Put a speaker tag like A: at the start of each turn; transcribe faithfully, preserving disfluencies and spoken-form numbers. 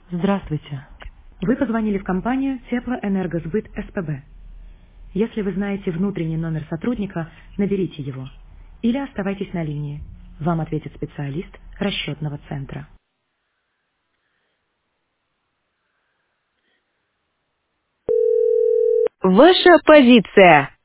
A: Здравствуйте. Вы позвонили в компанию Теплоэнергосбыт СПБ. Если вы знаете внутренний номер сотрудника, наберите его. Или оставайтесь на линии. Вам ответит специалист расчетного центра.
B: Ваша позиция.